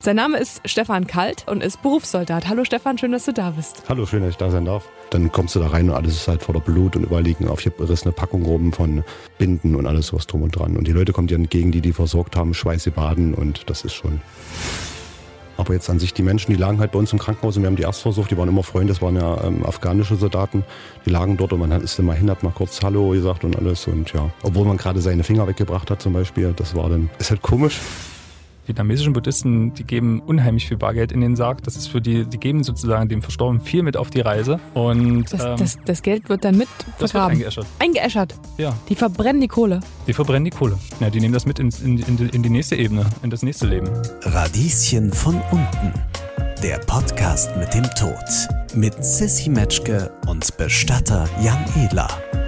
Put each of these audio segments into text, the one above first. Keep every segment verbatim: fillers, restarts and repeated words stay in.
Sein Name ist Stefan Kalt und ist Berufssoldat. Hallo Stefan, schön, dass du da bist. Hallo, schön, dass ich da sein darf. Dann kommst du da rein und alles ist halt voller Blut und überall liegen aufgerissene Packungen rum von Binden und alles was drum und dran. Und die Leute kommen dir entgegen, die die versorgt haben, schweißgebaden und das ist schon... Aber jetzt an sich, die Menschen, die lagen halt bei uns im Krankenhaus und wir haben die Erstversuch, die waren immer Freunde, das waren ja ähm, afghanische Soldaten, die lagen dort und man ist immer hin, hat mal kurz Hallo gesagt und alles und ja. Obwohl man gerade seine Finger weggebracht hat zum Beispiel, das war dann, ist halt komisch. Vietnamesischen Buddhisten, die geben unheimlich viel Bargeld in den Sarg. Das ist für die, die geben sozusagen dem Verstorbenen viel mit auf die Reise. Und das, ähm, das, das Geld wird dann mit das vergraben. wird eingeäschert. Eingeäschert? Ja. Die verbrennen die Kohle? Die verbrennen die Kohle. Ja, die nehmen das mit ins, in, in, in die nächste Ebene, in das nächste Leben. Radieschen von unten. Der Podcast mit dem Tod. Mit Sissi Metzger und Bestatter Jan Edler.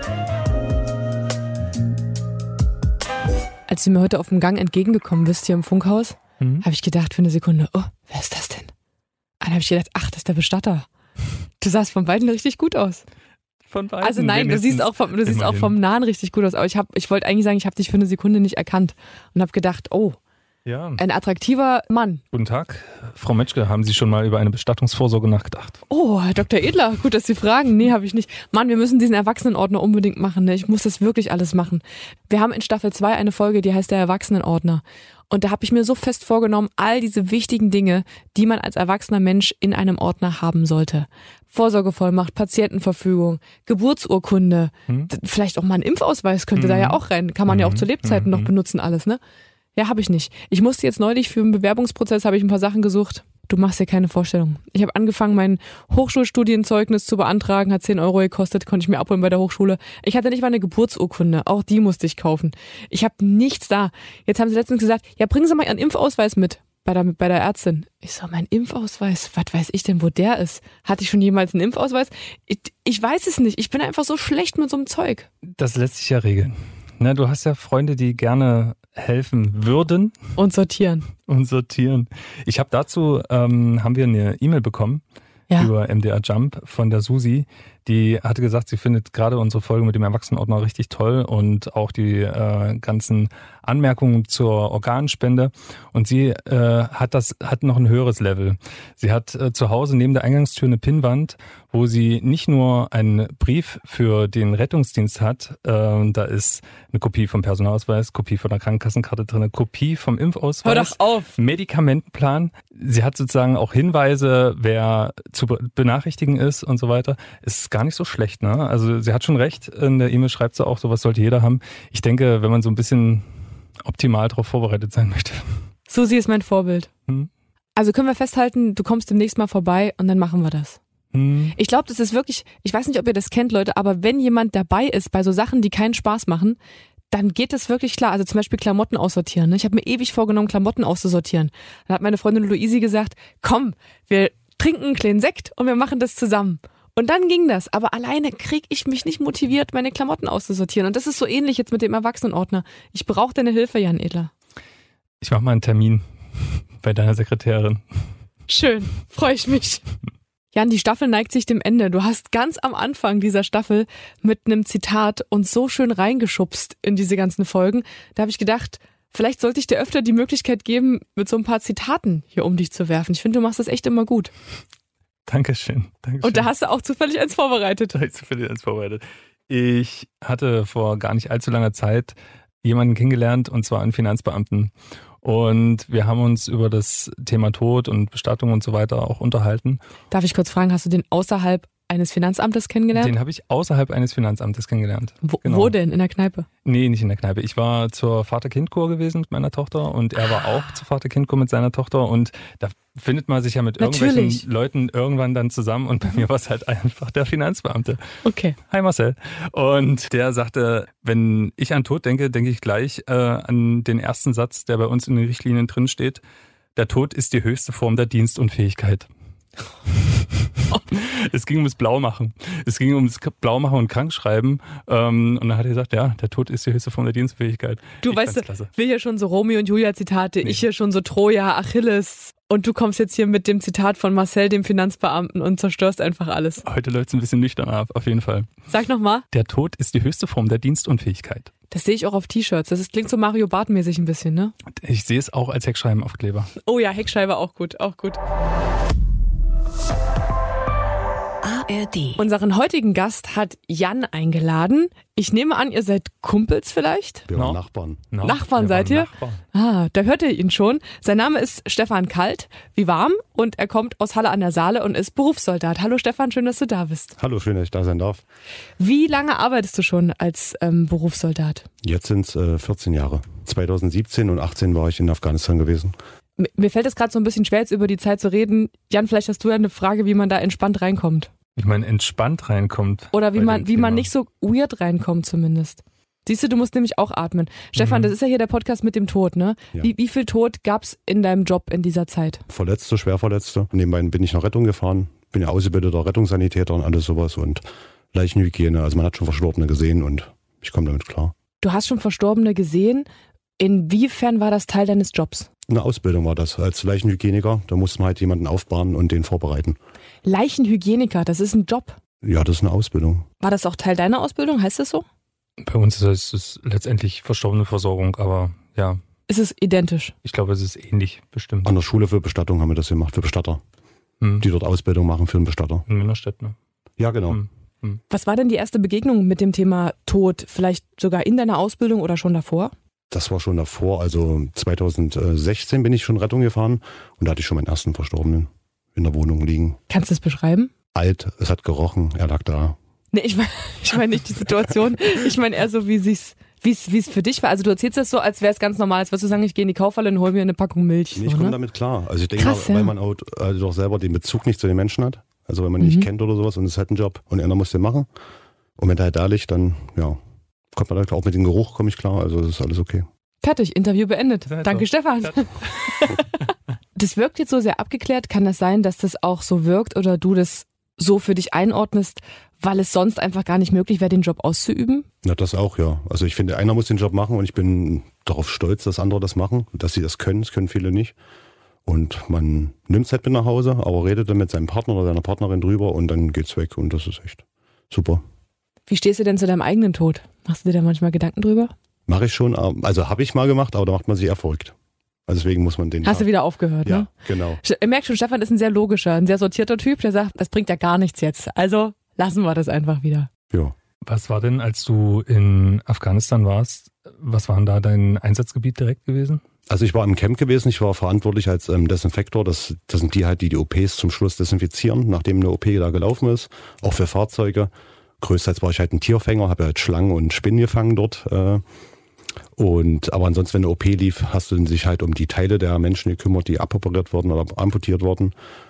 Als du mir heute auf dem Gang entgegengekommen bist hier im Funkhaus, mhm. habe ich gedacht für eine Sekunde, oh, wer ist das denn? Dann habe ich gedacht, ach, das ist der Bestatter. Du sahst von beiden richtig gut aus. Von beiden? Also nein, du siehst, auch vom, du siehst auch vom Nahen richtig gut aus. Aber ich, hab, ich wollte eigentlich sagen, ich habe dich für eine Sekunde nicht erkannt und habe gedacht, oh, ja. Ein attraktiver Mann. Guten Tag, Frau Metzger, haben Sie schon mal über eine Bestattungsvorsorge nachgedacht? Oh, Herr Doktor Edler, gut, dass Sie fragen. Nee, habe ich nicht. Mann, wir müssen diesen Erwachsenenordner unbedingt machen. Ne? Ich muss das wirklich alles machen. Wir haben in Staffel zwei eine Folge, die heißt der Erwachsenenordner. Und da habe ich mir so fest vorgenommen, all diese wichtigen Dinge, die man als erwachsener Mensch in einem Ordner haben sollte. Vorsorgevollmacht, Patientenverfügung, Geburtsurkunde, hm? vielleicht auch mal ein Impfausweis könnte hm. da ja auch rein. Kann man hm. ja auch zu Lebzeiten hm. noch benutzen alles, ne? Ja, habe ich nicht. Ich musste jetzt neulich für einen Bewerbungsprozess, habe ich ein paar Sachen gesucht. Du machst dir keine Vorstellung. Ich habe angefangen, mein Hochschulstudienzeugnis zu beantragen, hat zehn Euro gekostet, konnte ich mir abholen bei der Hochschule. Ich hatte nicht mal eine Geburtsurkunde, auch die musste ich kaufen. Ich habe nichts da. Jetzt haben sie letztens gesagt, ja, bringen Sie mal Ihren Impfausweis mit bei der, bei der Ärztin. Ich so, mein Impfausweis, was weiß ich denn, wo der ist? Hatte ich schon jemals einen Impfausweis? Ich, ich weiß es nicht, ich bin einfach so schlecht mit so einem Zeug. Das lässt sich ja regeln. Na, du hast ja Freunde, die gerne helfen würden. Und sortieren. Und sortieren. Ich habe dazu, ähm, haben wir eine E-Mail bekommen ja. über M D R Jump von der Susi. Die hatte gesagt, sie findet gerade unsere Folge mit dem Erwachsenenordner richtig toll und auch die äh, ganzen Anmerkungen zur Organspende. Und sie äh, hat das hat noch ein höheres Level. Sie hat äh, zu Hause neben der Eingangstür eine Pinnwand, wo sie nicht nur einen Brief für den Rettungsdienst hat. Äh, da ist eine Kopie vom Personalausweis, Kopie von der Krankenkassenkarte drin, eine Kopie vom Impfausweis, Hör doch auf. Medikamentenplan. Sie hat sozusagen auch Hinweise, wer zu benachrichtigen ist und so weiter. Ist gar nicht so schlecht, ne? Also sie hat schon recht, in der E-Mail schreibt sie auch, sowas sollte jeder haben. Ich denke, wenn man so ein bisschen optimal darauf vorbereitet sein möchte. Susi ist mein Vorbild. Hm? Also können wir festhalten, du kommst demnächst mal vorbei und dann machen wir das. Hm. Ich glaube, das ist wirklich, ich weiß nicht, ob ihr das kennt, Leute, aber wenn jemand dabei ist bei so Sachen, die keinen Spaß machen, dann geht es wirklich klar. Also zum Beispiel Klamotten aussortieren. Ich habe mir ewig vorgenommen, Klamotten auszusortieren. Dann hat meine Freundin Luisi gesagt, komm, wir trinken einen kleinen Sekt und wir machen das zusammen. Und dann ging das, aber alleine kriege ich mich nicht motiviert, meine Klamotten auszusortieren. Und das ist so ähnlich jetzt mit dem Erwachsenenordner. Ich brauche deine Hilfe, Jan Edler. Ich mache mal einen Termin bei deiner Sekretärin. Schön, freue ich mich. Jan, die Staffel neigt sich dem Ende. Du hast ganz am Anfang dieser Staffel mit einem Zitat uns so schön reingeschubst in diese ganzen Folgen. Da habe ich gedacht, vielleicht sollte ich dir öfter die Möglichkeit geben, mit so ein paar Zitaten hier um dich zu werfen. Ich finde, du machst das echt immer gut. Dankeschön, Dankeschön. Und da hast du auch zufällig eins vorbereitet. Da habe ich zufällig eins vorbereitet. Ich hatte vor gar nicht allzu langer Zeit jemanden kennengelernt, und zwar einen Finanzbeamten. Und wir haben uns über das Thema Tod und Bestattung und so weiter auch unterhalten. Darf ich kurz fragen, hast du den außerhalb eines Finanzamtes kennengelernt? Den habe ich außerhalb eines Finanzamtes kennengelernt. Wo, genau. wo denn? In der Kneipe? Nee, nicht in der Kneipe. Ich war zur Vater-Kind-Kur gewesen mit meiner Tochter und er war auch zur Vater-Kind-Kur mit seiner Tochter und da findet man sich ja mit irgendwelchen Natürlich. Leuten irgendwann dann zusammen und bei mir war es halt einfach der Finanzbeamte. Okay. Hi Marcel. Und der sagte, wenn ich an Tod denke, denke ich gleich äh, an den ersten Satz, der bei uns in den Richtlinien drin steht. Der Tod ist die höchste Form der Dienstunfähigkeit. Es ging ums Blaumachen. Es ging ums Blaumachen und Krankschreiben. Ähm, und dann hat er gesagt, ja, der Tod ist die höchste Form der Dienstfähigkeit. Du ich weißt, wir hier schon so Romeo und Julia Zitate, nee. Ich hier schon so Troja, Achilles. Und du kommst jetzt hier mit dem Zitat von Marcel, dem Finanzbeamten, und zerstörst einfach alles. Heute läuft es ein bisschen nüchtern ab, auf jeden Fall. Sag nochmal. Der Tod ist die höchste Form der Dienstunfähigkeit. Das sehe ich auch auf T-Shirts. Das ist, klingt so Mario Barth-mäßig ein bisschen, ne? Ich sehe es auch als Heckscheibenaufkleber. Oh ja, Heckscheibe auch gut, auch gut. A R D. Unseren heutigen Gast hat Jan eingeladen. Ich nehme an, ihr seid Kumpels vielleicht? Wir waren No. Nachbarn. No, Nachbarn wir seid waren ihr? Nachbarn. Ah, da hört ihr ihn schon. Sein Name ist Stefan Kalt, wie warm, und er kommt aus Halle an der Saale und ist Berufssoldat. Hallo Stefan, schön, dass du da bist. Hallo, schön, dass ich da sein darf. Wie lange arbeitest du schon als ähm, Berufssoldat? Jetzt sind es äh, vierzehn Jahre. zweitausendsiebzehn und achtzehn war ich in Afghanistan gewesen. M- Mir fällt es gerade so ein bisschen schwer, jetzt über die Zeit zu reden. Jan, vielleicht hast du ja eine Frage, wie man da entspannt reinkommt. Wie man entspannt reinkommt. Oder wie bei man, dem wie man Thema. nicht so weird reinkommt zumindest. Siehst du, du musst nämlich auch atmen. Stefan, Mhm. das ist ja hier der Podcast mit dem Tod, ne? Ja. Wie, wie viel Tod gab's in deinem Job in dieser Zeit? Verletzte, Schwerverletzte. Nebenbei bin ich nach Rettung gefahren. Bin ja ausgebildeter Rettungssanitäter und alles sowas und Leichenhygiene. Also man hat schon Verstorbene gesehen und ich komme damit klar. Du hast schon Verstorbene gesehen. Inwiefern war das Teil deines Jobs? Eine Ausbildung war das als Leichenhygieniker. Da musste man halt jemanden aufbahren und den vorbereiten. Leichenhygieniker, das ist ein Job. Ja, das ist eine Ausbildung. War das auch Teil deiner Ausbildung? Heißt das so? Bei uns ist es letztendlich verstorbene Versorgung, aber ja, Ist es identisch? ich glaube, es ist ähnlich bestimmt. An der Schule für Bestattung haben wir das gemacht, für Bestatter. Hm. Die dort Ausbildung machen für einen Bestatter. In Münnerstedt, ne? Ja, genau. Hm. Was war denn die erste Begegnung mit dem Thema Tod? Vielleicht sogar in deiner Ausbildung oder schon davor? Das war schon davor. Also zweitausendsechzehn bin ich schon Rettung gefahren und da hatte ich schon meinen ersten Verstorbenen in der Wohnung liegen. Kannst du es beschreiben? Alt, es hat gerochen, er lag da. Nee, ich meine ich mein nicht die Situation. Ich meine eher so, wie es wie es wie es für dich war. Also du erzählst das so, als wäre es ganz normal. Als würdest du sagen, ich gehe in die Kaufhalle und hol mir eine Packung Milch. Nee, ich so, komme ne? damit klar. Also ich denke Krass, mal, weil ja. man auch also doch selber den Bezug nicht zu den Menschen hat. Also wenn man ihn nicht Mhm. kennt oder sowas und es ist halt ein Job und einer muss den machen. Und wenn der halt da liegt, dann ja, kommt man da klar. Auch mit dem Geruch komme ich klar. Also das ist alles okay. Fertig, Interview beendet. Ist halt Danke, so. Stefan. Das wirkt jetzt so sehr abgeklärt. Kann das sein, dass das auch so wirkt oder du das so für dich einordnest, weil es sonst einfach gar nicht möglich wäre, den Job auszuüben? Na, das auch, ja. Also ich finde, einer muss den Job machen und ich bin darauf stolz, dass andere das machen, dass sie das können. Das können viele nicht. Und man nimmt es halt mit nach Hause, aber redet dann mit seinem Partner oder seiner Partnerin drüber und dann geht's weg und das ist echt super. Wie stehst du denn zu deinem eigenen Tod? Machst du dir da manchmal Gedanken drüber? Mache ich schon, also habe ich mal gemacht, aber da macht man sich eher verrückt. Also deswegen muss man den... Hast du wieder aufgehört, Ja, ne? genau. Ihr merkt schon, Stefan ist ein sehr logischer, ein sehr sortierter Typ, der sagt, das bringt ja gar nichts jetzt. Also lassen wir das einfach wieder. Ja. Was war denn, als du in Afghanistan warst, was war denn da dein Einsatzgebiet direkt gewesen? Also ich war im Camp gewesen, ich war verantwortlich als ähm, Desinfektor. Das, das sind die halt, die die O Ps zum Schluss desinfizieren, nachdem eine O P da gelaufen ist. Auch für Fahrzeuge. Größtenteils war ich halt ein Tierfänger, habe halt Schlangen und Spinnen gefangen dort. Äh, und aber ansonsten, wenn eine O P lief, hast du dich halt um die Teile der Menschen gekümmert, die aboperiert wurden oder amputiert wurden.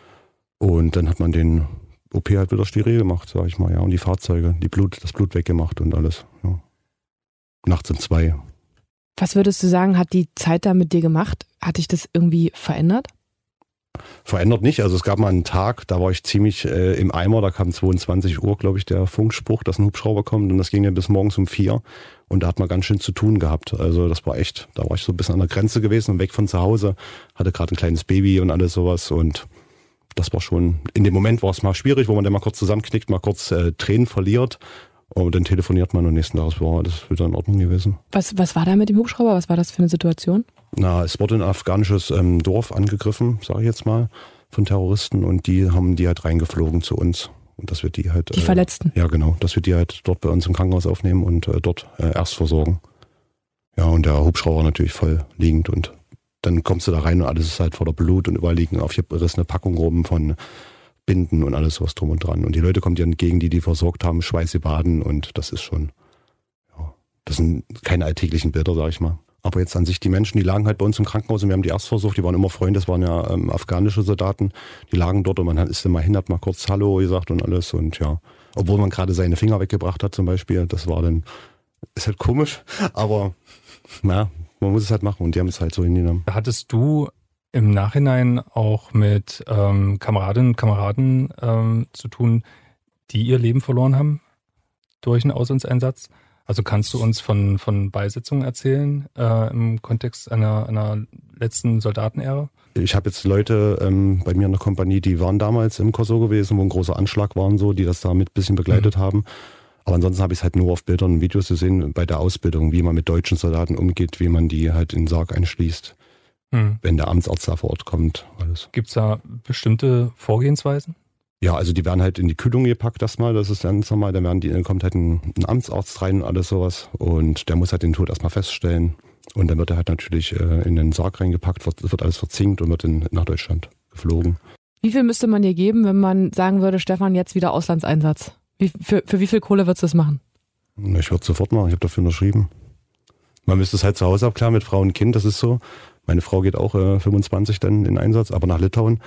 Und dann hat man den O P halt wieder steril gemacht, sag ich mal, ja. Und die Fahrzeuge, die Blut, das Blut weggemacht und alles. Ja. Nachts um zwei. Was würdest du sagen, hat die Zeit da mit dir gemacht? Hat dich das irgendwie verändert? Verändert nicht. Also es gab mal einen Tag, da war ich ziemlich äh, im Eimer, da kam zweiundzwanzig Uhr, glaube ich, der Funkspruch, dass ein Hubschrauber kommt und das ging ja bis morgens um vier und da hat man ganz schön zu tun gehabt. Also das war echt, da war ich so ein bisschen an der Grenze gewesen und weg von zu Hause, hatte gerade ein kleines Baby und alles sowas und das war schon, in dem Moment war es mal schwierig, wo man dann mal kurz zusammenknickt, mal kurz äh, Tränen verliert und dann telefoniert man und nächsten Tag war alles wieder in Ordnung gewesen. Was, was war da mit dem Hubschrauber? Was war das für eine Situation? Na, es wurde ein afghanisches ähm, Dorf angegriffen, sage ich jetzt mal, von Terroristen und die haben die halt reingeflogen zu uns. Und dass wir die halt... Die äh, Verletzten? Ja, genau, dass wir die halt dort bei uns im Krankenhaus aufnehmen und äh, dort äh, erst versorgen. Ja, und der Hubschrauber natürlich voll liegend und dann kommst du da rein und alles ist halt voller Blut und überall liegen aufgerissene Packungen rum von Binden und alles sowas drum und dran. Und die Leute kommen dir entgegen, die die versorgt haben, Schweißgebaden und das ist schon... Ja, das sind keine alltäglichen Bilder, sag ich mal. Aber jetzt an sich, die Menschen, die lagen halt bei uns im Krankenhaus und wir haben die Erstversuch, die waren immer Freunde, das waren ja ähm, afghanische Soldaten, die lagen dort und man ist dann mal hin, hat mal kurz Hallo gesagt und alles und ja, obwohl man gerade seine Finger weggebracht hat zum Beispiel, das war dann, ist halt komisch, aber na, man muss es halt machen und die haben es halt so hingenommen. Hattest du im Nachhinein auch mit ähm, Kameradinnen und Kameraden ähm, zu tun, die ihr Leben verloren haben durch einen Auslandseinsatz? Also kannst du uns von, von Beisetzungen erzählen äh, im Kontext einer, einer letzten Soldatenära? Ich habe jetzt Leute ähm, bei mir in der Kompanie, die waren damals im Kosovo gewesen, wo ein großer Anschlag war und so, die das da mit ein bisschen begleitet mhm. haben. Aber ansonsten habe ich es halt nur auf Bildern und Videos gesehen bei der Ausbildung, wie man mit deutschen Soldaten umgeht, wie man die halt in den Sarg einschließt, hm. wenn der Amtsarzt da vor Ort kommt. Alles. Gibt es da bestimmte Vorgehensweisen? Ja, also die werden halt in die Kühlung gepackt erstmal, das ist ganz normal. Dann, werden die, dann kommt halt ein, ein Amtsarzt rein und alles sowas und der muss halt den Tod erstmal feststellen. Und dann wird er halt natürlich äh, in den Sarg reingepackt, wird, wird alles verzinkt und wird in, nach Deutschland geflogen. Wie viel müsste man dir geben, wenn man sagen würde, Stefan, jetzt wieder Auslandseinsatz? Wie, für, für wie viel Kohle würdest du das machen? Ich würde es sofort machen, ich habe dafür unterschrieben. Man müsste es halt zu Hause abklären mit Frau und Kind, das ist so. Meine Frau geht auch äh, fünfundzwanzig dann in Einsatz, aber nach Litauen.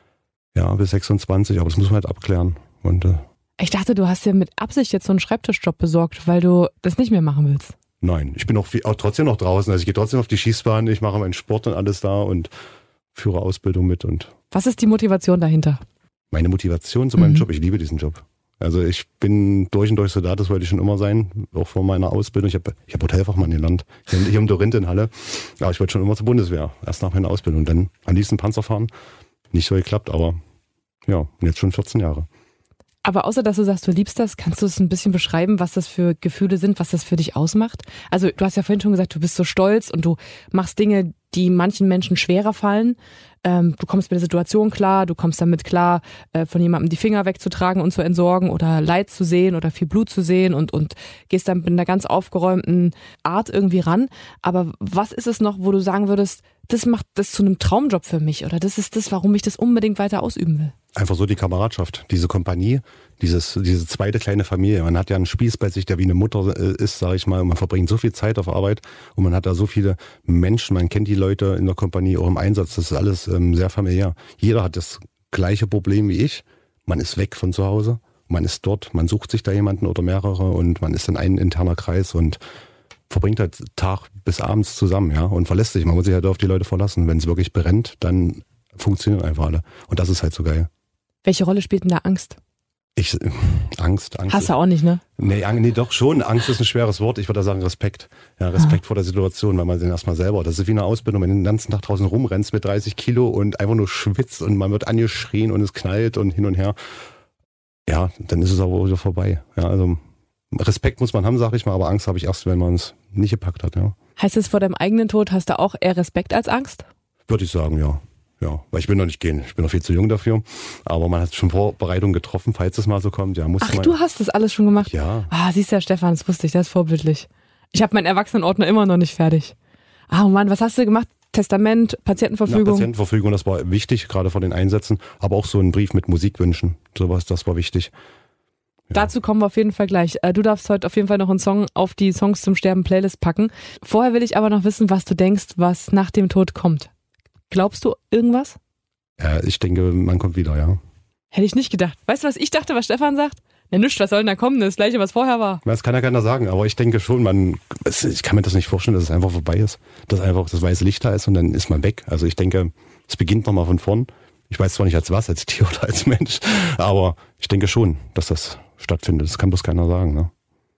Ja, bis sechsundzwanzig, aber das muss man halt abklären. Und, äh, ich dachte, du hast dir mit Absicht jetzt so einen Schreibtischjob besorgt, weil du das nicht mehr machen willst. Nein, ich bin auch, viel, auch trotzdem noch draußen. Also ich gehe trotzdem auf die Schießbahn, ich mache meinen Sport und alles da und führe Ausbildung mit. Und was ist die Motivation dahinter? Meine Motivation zu meinem mhm. Job, ich liebe diesen Job. Also ich bin durch und durch Soldat, das wollte ich schon immer sein, auch vor meiner Ausbildung. Ich habe ich hab Hotelfachmann gelernt, hier, hier im Dorint in Halle. Aber ich wollte schon immer zur Bundeswehr, erst nach meiner Ausbildung. Dann am liebsten Panzer fahren. Nicht so geklappt, aber ja, jetzt schon vierzehn Jahre. Aber außer, dass du sagst, du liebst das, kannst du es ein bisschen beschreiben, was das für Gefühle sind, was das für dich ausmacht? Also du hast ja vorhin schon gesagt, du bist so stolz und du machst Dinge, die manchen Menschen schwerer fallen. Ähm, du kommst mit der Situation klar, du kommst damit klar, äh, von jemandem die Finger wegzutragen und zu entsorgen oder Leid zu sehen oder viel Blut zu sehen und, und gehst dann mit einer ganz aufgeräumten Art irgendwie ran. Aber was ist es noch, wo du sagen würdest, das macht das zu einem Traumjob für mich oder das ist das, warum ich das unbedingt weiter ausüben will? Einfach so die Kameradschaft, diese Kompanie, dieses, diese zweite kleine Familie. Man hat ja einen Spieß bei sich, der wie eine Mutter ist, sage ich mal. Und man verbringt so viel Zeit auf Arbeit und man hat da so viele Menschen, man kennt die Leute in der Kompanie auch im Einsatz. Das ist alles ähm, sehr familiär. Jeder hat das gleiche Problem wie ich. Man ist weg von zu Hause, man ist dort, man sucht sich da jemanden oder mehrere und man ist dann ein interner Kreis und verbringt halt Tag bis abends zusammen, ja, und verlässt sich. Man muss sich halt auf die Leute verlassen. Wenn es wirklich brennt, dann funktionieren einfach alle. Und das ist halt so geil. Welche Rolle spielt denn da Angst? Ich, Angst, Angst. Hast du auch nicht, ne? Nee, nee, doch schon. Angst ist ein schweres Wort. Ich würde sagen Respekt. Ja, Respekt ah. vor der Situation, weil man den erstmal selber, das ist wie eine Ausbildung, wenn du den ganzen Tag draußen rumrennst mit dreißig Kilo und einfach nur schwitzt und man wird angeschrien und es knallt und hin und her. Ja, dann ist es aber wieder vorbei. Ja, also Respekt muss man haben, sag ich mal, aber Angst habe ich erst, wenn man es nicht gepackt hat, ja. Heißt es, vor deinem eigenen Tod hast du auch eher Respekt als Angst? Würde ich sagen, ja. Ja, weil ich will noch nicht gehen. Ich bin noch viel zu jung dafür. Aber man hat schon Vorbereitungen getroffen, falls es mal so kommt. Ja, muss Ach, man, du hast das alles schon gemacht? Ja. Ah, siehst du, Stefan, das wusste ich, das ist vorbildlich. Ich habe meinen Erwachsenenordner immer noch nicht fertig. Ah, Mann, was hast du gemacht? Testament, Patientenverfügung? Ja, Patientenverfügung, das war wichtig, gerade vor den Einsätzen. Aber auch so ein Brief mit Musikwünschen. Sowas, das war wichtig. Ja. Dazu kommen wir auf jeden Fall gleich. Du darfst heute auf jeden Fall noch einen Song auf die Songs zum Sterben Playlist packen. Vorher will ich aber noch wissen, was du denkst, was nach dem Tod kommt. Glaubst du irgendwas? Ja, ich denke, man kommt wieder, ja. Hätte ich nicht gedacht. Weißt du, was ich dachte, was Stefan sagt? Na nichts, was soll denn da kommen? Das Gleiche, was vorher war. Das kann ja keiner sagen, aber ich denke schon, man, ich kann mir das nicht vorstellen, dass es einfach vorbei ist. Dass einfach das weiße Licht da ist und dann ist man weg. Also ich denke, es beginnt nochmal von vorn. Ich weiß zwar nicht als was, als Tier oder als Mensch, aber ich denke schon, dass das stattfindet. Das kann bloß keiner sagen, ne?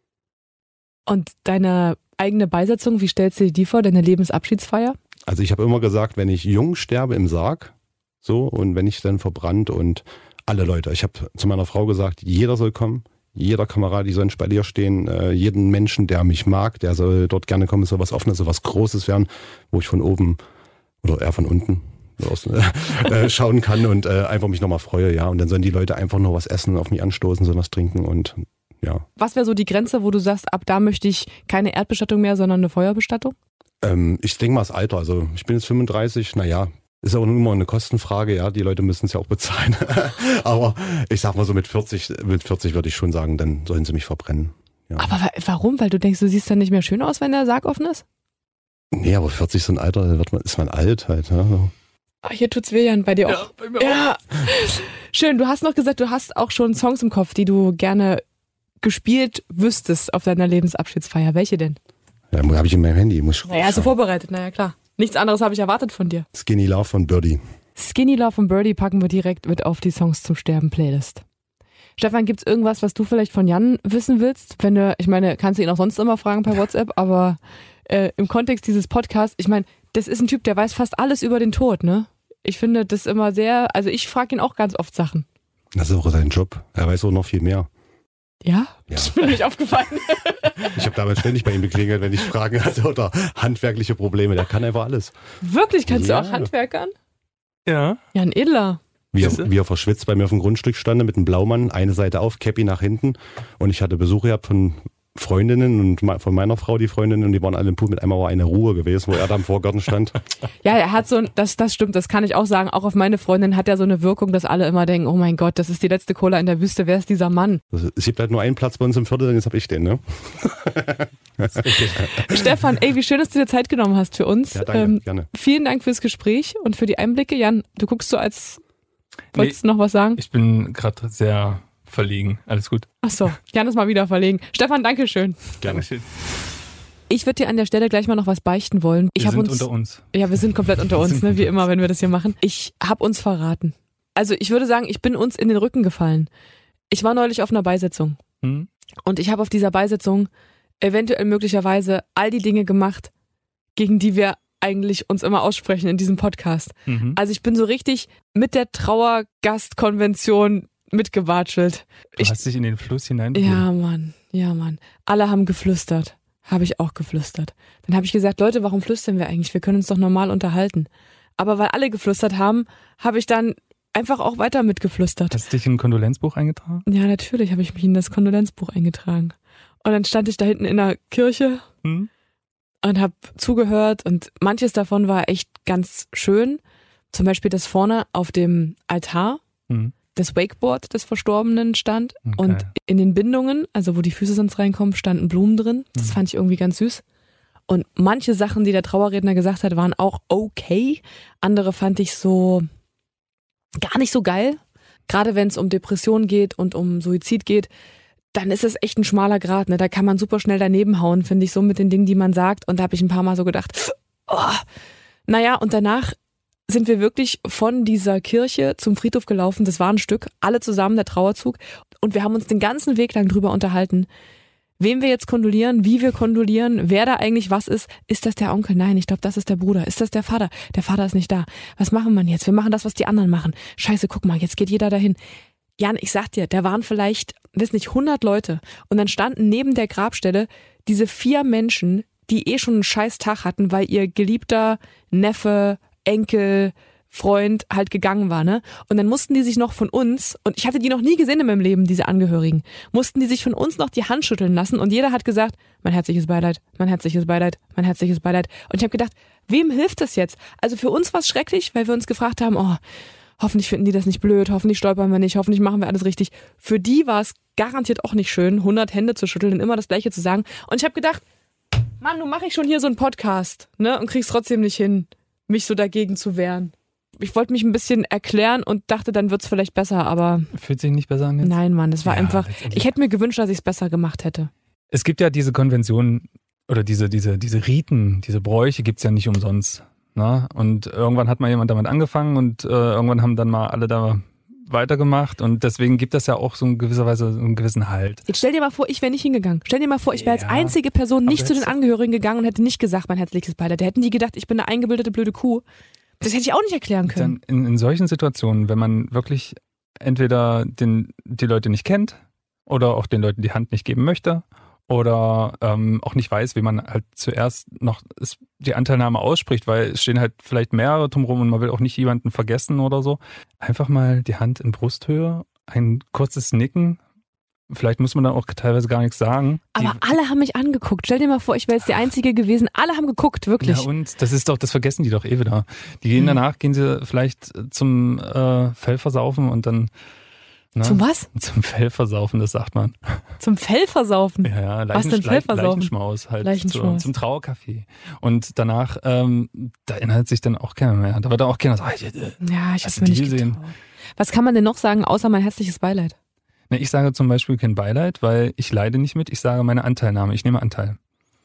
Und deine eigene Beisetzung, wie stellst du dir die vor, deine Lebensabschiedsfeier? Also ich habe immer gesagt, wenn ich jung sterbe im Sarg, so, und wenn ich dann verbrannt und alle Leute, ich habe zu meiner Frau gesagt, jeder soll kommen, jeder Kamerad, die sollen bei dir stehen, äh, jeden Menschen, der mich mag, der soll dort gerne kommen, soll was Offenes, soll was Großes werden, wo ich von oben oder eher von unten aus, äh, schauen kann und äh, einfach mich nochmal freue, ja. Und dann sollen die Leute einfach nur was essen, auf mich anstoßen, sollen was trinken und ja. Was wäre so die Grenze, wo du sagst, ab da möchte ich keine Erdbestattung mehr, sondern eine Feuerbestattung? Ähm, ich denke mal das Alter, also ich bin jetzt fünfunddreißig, naja, ist auch immer eine Kostenfrage, ja, die Leute müssen es ja auch bezahlen. Aber ich sag mal so mit vierzig, mit vierzig würde ich schon sagen, dann sollen sie mich verbrennen. Ja. Aber warum? Weil du denkst, du siehst dann nicht mehr schön aus, wenn der Sarg offen ist? Nee, aber vierzig ist so ein Alter, da wird man, ist man alt halt. Ja. Ach, hier tut's weh, Jan, bei dir auch. Ja, bei mir ja. Auch. Schön, du hast noch gesagt, du hast auch schon Songs im Kopf, die du gerne gespielt wüsstest auf deiner Lebensabschiedsfeier. Welche denn? Ja, habe ich in meinem Handy. Muss naja, hast du vorbereitet, naja klar. Nichts anderes habe ich erwartet von dir. Skinny Love von Birdie. Skinny Love von Birdie packen wir direkt mit auf die Songs zum Sterben Playlist. Stefan, gibt's irgendwas, was du vielleicht von Jan wissen willst? Wenn du, ich meine, kannst du ihn auch sonst immer fragen per WhatsApp, aber äh, im Kontext dieses Podcasts, ich meine, das ist ein Typ, der weiß fast alles über den Tod, ne? Ich finde das immer sehr, also ich frage ihn auch ganz oft Sachen. Das ist auch sein Job. Er weiß auch noch viel mehr. Ja? Ja. Das ist mir nicht aufgefallen. Ich habe damals ständig bei ihm geklingelt, wenn ich Fragen hatte oder handwerkliche Probleme. Der kann einfach alles. Wirklich? Kannst Ja. du auch handwerkern? Ja. Ja, ein Edler. Wie Siehste? er, wie er verschwitzt bei mir auf dem Grundstück stand mit einem Blaumann, eine Seite auf, Käppi nach hinten. Und ich hatte Besuch gehabt von Freundinnen und me- von meiner Frau, die Freundinnen, und die waren alle im Pool. Mit einmal war eine Ruhe gewesen, wo er da im Vorgarten stand. Ja, er hat so ein, das, das stimmt, das kann ich auch sagen. Auch auf meine Freundin hat er so eine Wirkung, dass alle immer denken, oh mein Gott, das ist die letzte Cola in der Wüste, wer ist dieser Mann? Also, es gibt halt nur einen Platz bei uns im Viertel, und jetzt habe ich den, ne? Stefan, ey, wie schön, dass du dir Zeit genommen hast für uns. Ja, danke, gerne. Vielen Dank fürs Gespräch und für die Einblicke. Jan, du guckst so, als wolltest du noch was sagen? Ich bin gerade sehr verlegen. Alles gut. Ach so, Jan ist mal wieder verlegen. Stefan, danke schön. Gerne. Ich würde dir an der Stelle gleich mal noch was beichten wollen. Ich Wir hab sind uns, unter uns. Ja, wir sind komplett unter uns, ne, wie immer, wenn wir das hier machen. Ich habe uns verraten. Also ich würde sagen, ich bin uns in den Rücken gefallen. Ich war neulich auf einer Beisetzung Hm? und ich habe auf dieser Beisetzung eventuell möglicherweise all die Dinge gemacht, gegen die wir eigentlich uns immer aussprechen in diesem Podcast. Mhm. Also ich bin so richtig mit der Trauergastkonvention mitgewatschelt. Du Ich, hast dich in den Fluss hinein. ja, Mann, ja, Mann. Alle haben geflüstert. Habe ich auch geflüstert. Dann habe ich gesagt, Leute, warum flüstern wir eigentlich? Wir können uns doch normal unterhalten. Aber weil alle geflüstert haben, habe ich dann einfach auch weiter mitgeflüstert. Hast du dich in ein Kondolenzbuch eingetragen? Ja, natürlich habe ich mich in das Kondolenzbuch eingetragen. Und dann stand ich da hinten in der Kirche Hm? und habe zugehört und manches davon war echt ganz schön. Zum Beispiel das vorne auf dem Altar, Hm. das Wakeboard des Verstorbenen stand Okay. und in den Bindungen, also wo die Füße sonst reinkommen, standen Blumen drin. Das Mhm. fand ich irgendwie ganz süß. Und manche Sachen, die der Trauerredner gesagt hat, waren auch okay. Andere fand ich so gar nicht so geil. Gerade wenn es um Depression geht und um Suizid geht, dann ist es echt ein schmaler Grat. Ne? Da kann man super schnell daneben hauen, finde ich, so mit den Dingen, die man sagt. Und da habe ich ein paar Mal so gedacht, oh. Naja, und danach sind wir wirklich von dieser Kirche zum Friedhof gelaufen. Das war ein Stück, alle zusammen, der Trauerzug. Und wir haben uns den ganzen Weg lang drüber unterhalten, wem wir jetzt kondolieren, wie wir kondolieren, wer da eigentlich was ist. Ist das der Onkel? Nein, ich glaube, das ist der Bruder. Ist das der Vater? Der Vater ist nicht da. Was machen wir jetzt? Wir machen das, was die anderen machen. Scheiße, guck mal, jetzt geht jeder dahin. Jan, ich sag dir, da waren vielleicht, weiß nicht, hundert Leute. Und dann standen neben der Grabstelle diese vier Menschen, die eh schon einen scheiß Tag hatten, weil ihr geliebter Neffe, Enkel, Freund halt gegangen war, ne? Und dann mussten die sich noch von uns, und ich hatte die noch nie gesehen in meinem Leben, diese Angehörigen, mussten die sich von uns noch die Hand schütteln lassen und jeder hat gesagt, mein herzliches Beileid, mein herzliches Beileid, mein herzliches Beileid. Und ich habe gedacht, wem hilft das jetzt? Also für uns war es schrecklich, weil wir uns gefragt haben, oh, hoffentlich finden die das nicht blöd, hoffentlich stolpern wir nicht, hoffentlich machen wir alles richtig. Für die war es garantiert auch nicht schön, hundert Hände zu schütteln und immer das Gleiche zu sagen. Und ich habe gedacht, Mann, nun mache ich schon hier so einen Podcast, ne, und krieg's trotzdem nicht hin, mich so dagegen zu wehren. Ich wollte mich ein bisschen erklären und dachte, dann wird's vielleicht besser, aber Fühlt sich nicht besser an jetzt? nein, Mann, das war Ja, einfach, letztendlich. ich hätte mir gewünscht, dass ich es besser gemacht hätte. Es gibt ja diese Konventionen oder diese, diese, diese Riten, diese Bräuche gibt's ja nicht umsonst. Ne? Und irgendwann hat mal jemand damit angefangen und äh, irgendwann haben dann mal alle da weitergemacht und deswegen gibt das ja auch so in gewisser Weise so einen gewissen Halt. Jetzt stell dir mal vor, ich wäre nicht hingegangen. Stell dir mal vor, ich wäre Ja, als einzige Person aber nicht zu den jetzt- Angehörigen gegangen und hätte nicht gesagt, mein herzliches Beileid. Da hätten die gedacht, ich bin eine eingebildete blöde Kuh. Das hätte ich auch nicht erklären können. Dann in, in solchen Situationen, wenn man wirklich entweder den, die Leute nicht kennt oder auch den Leuten die Hand nicht geben möchte oder ähm, auch nicht weiß, wie man halt zuerst noch ist, die Anteilnahme ausspricht, weil es stehen halt vielleicht mehrere drumherum und man will auch nicht jemanden vergessen oder so. Einfach mal die Hand in Brusthöhe, ein kurzes Nicken. Vielleicht muss man dann auch teilweise gar nichts sagen. Aber Die- alle haben mich angeguckt. Stell dir mal vor, ich wäre jetzt die Einzige gewesen. Alle haben geguckt, wirklich. Ja, und das ist doch, das vergessen die doch eh wieder. Die gehen danach, gehen sie vielleicht zum äh, Fellversaufen und dann. Ne? Zum was? Zum Fellversaufen, das sagt man. Zum Fellversaufen. Ja, ja, Was denn Leich- Fellversaufen? Leichenschmaus halt Leichenschmaus. Zu, zum Trauerkaffee. Und danach, ähm, da erinnert sich dann auch keiner mehr. Da wird dann auch keiner sagen, äh, Ja, ich Hast hab's du mir die nicht gesehen? getraut. Was kann man denn noch sagen, außer mein herzliches Beileid? ne, ich sage zum Beispiel kein Beileid, weil ich leide nicht mit, ich sage meine Anteilnahme, ich nehme Anteil.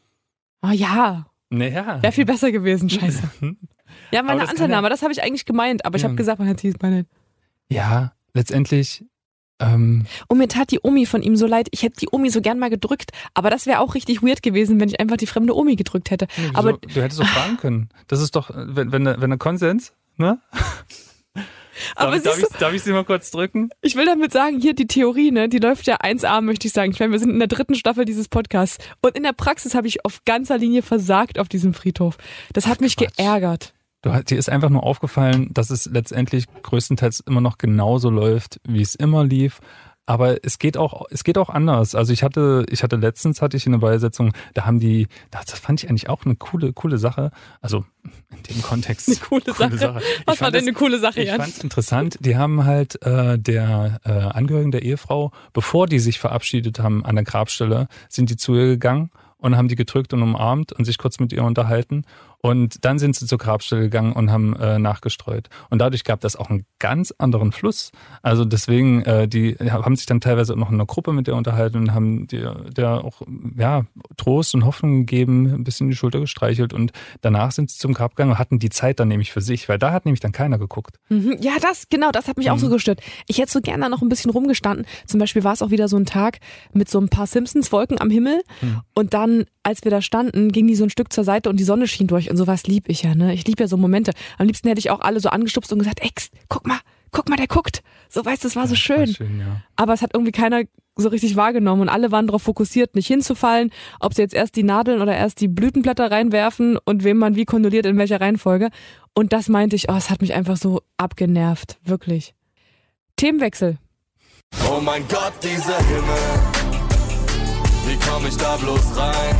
Oh ja, Naja. wäre viel besser gewesen, scheiße. Ja, meine Aber das kann Anteilnahme, ja- das habe ich eigentlich gemeint, aber ich Ja. habe gesagt, mein herzliches Beileid. Ja, letztendlich, ähm, Und mir tat die Omi von ihm so leid, ich hätte die Omi so gern mal gedrückt, aber das wäre auch richtig weird gewesen, wenn ich einfach die fremde Omi gedrückt hätte. wieso? Aber du hättest doch fragen können. Das ist doch, wenn, wenn, der- wenn der Konsens, ne? Aber darf, darf, siehst ich, darf ich sie mal kurz drücken? Ich will damit sagen, hier die Theorie, ne, die läuft ja eins a, möchte ich sagen. Ich meine, wir sind in der dritten Staffel dieses Podcasts. Und in der Praxis habe ich auf ganzer Linie versagt auf diesem Friedhof. Das hat Ach, mich Quatsch. geärgert. Du, dir ist einfach nur aufgefallen, dass es letztendlich größtenteils immer noch genauso läuft, wie es immer lief. Aber es geht auch, es geht auch anders. Also ich hatte, ich hatte letztens hatte ich eine Beisetzung, da haben die, das fand ich eigentlich auch eine coole, coole Sache. Also in dem Kontext. Eine coole, coole Sache. Sache. Was war denn eine coole Sache, Jan? Ich fand es interessant. Die haben halt äh, der äh, Angehörigen der Ehefrau, bevor die sich verabschiedet haben an der Grabstelle, sind die zu ihr gegangen und haben die gedrückt und umarmt und sich kurz mit ihr unterhalten. Und dann sind sie zur Grabstelle gegangen und haben äh, nachgestreut. Und dadurch gab das auch einen ganz anderen Fluss. Also deswegen, äh, die haben sich dann teilweise noch in einer Gruppe mit der unterhalten und haben dir der auch ja, Trost und Hoffnung gegeben, ein bisschen die Schulter gestreichelt. Und danach sind sie zum Grab gegangen und hatten die Zeit dann nämlich für sich, weil da hat nämlich dann keiner geguckt. Mhm. Ja, das, genau, das hat mich mhm. auch so gestört. Ich hätte so gerne noch ein bisschen rumgestanden. Zum Beispiel war es auch wieder so ein Tag mit so ein paar Simpsons-Wolken am Himmel. Mhm. Und dann, als wir da standen, ging die so ein Stück zur Seite und die Sonne schien durch. Und sowas lieb ich ja, ne? Ich liebe ja so Momente. Am liebsten hätte ich auch alle so angestupst und gesagt, Ex, guck mal, guck mal, der guckt. So, weißt du, das war so schön. War schön ja. Aber es hat irgendwie keiner so richtig wahrgenommen und alle waren darauf fokussiert, nicht hinzufallen, ob sie jetzt erst die Nadeln oder erst die Blütenblätter reinwerfen und wem man wie kondoliert, in welcher Reihenfolge. Und das meinte ich, oh, es hat mich einfach so abgenervt, wirklich. Themenwechsel. Oh mein Gott, dieser Himmel, wie komme ich da bloß rein?